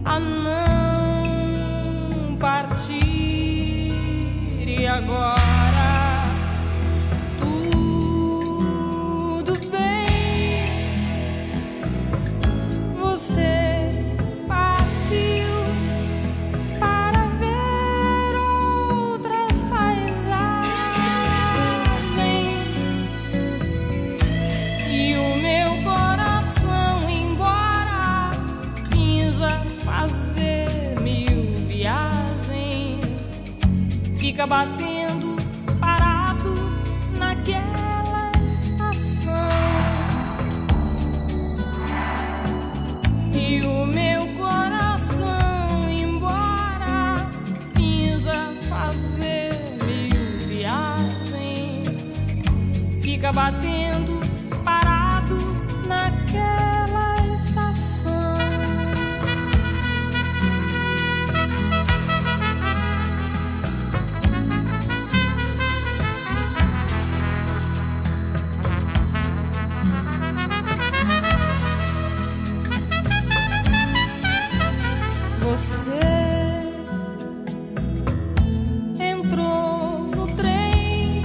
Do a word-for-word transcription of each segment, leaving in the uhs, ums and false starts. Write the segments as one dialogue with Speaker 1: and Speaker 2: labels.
Speaker 1: a não partir. E agora tudo bem, você partiu para ver outras paisagens e o meu coração, embora finja fazer mil viagens, fica batendo parado naquela estação. E o meu coração, embora finja fazer mil viagens, fica batendo parado naquela estação. Você entrou no trem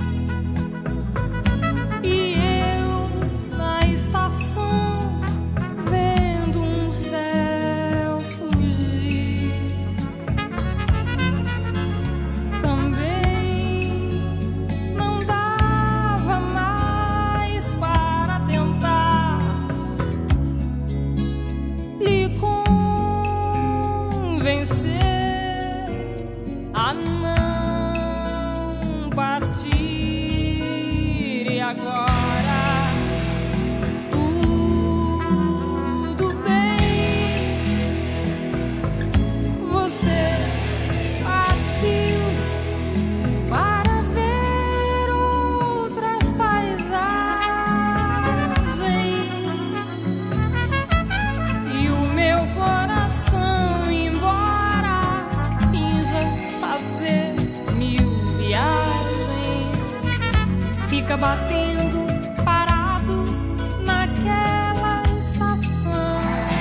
Speaker 1: e eu na estação, vendo um céu fugir. Também não dava mais para tentar lhe convencer a não partir. E agora tudo bem, você partiu para ver outras paisagens e o meu coração, embora finja fazer mil viagens, fica batendo parado naquela estação.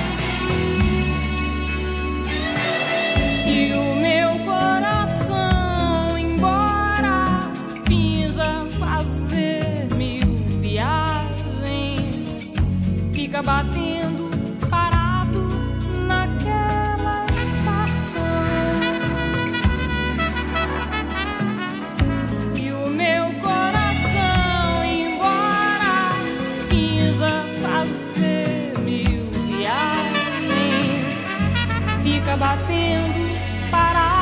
Speaker 1: E o meu coração, embora finja fazer mil viagens, fica batendo parado naquela estação. E o meu coração, embora finja fazer mil viagens, fica batendo parado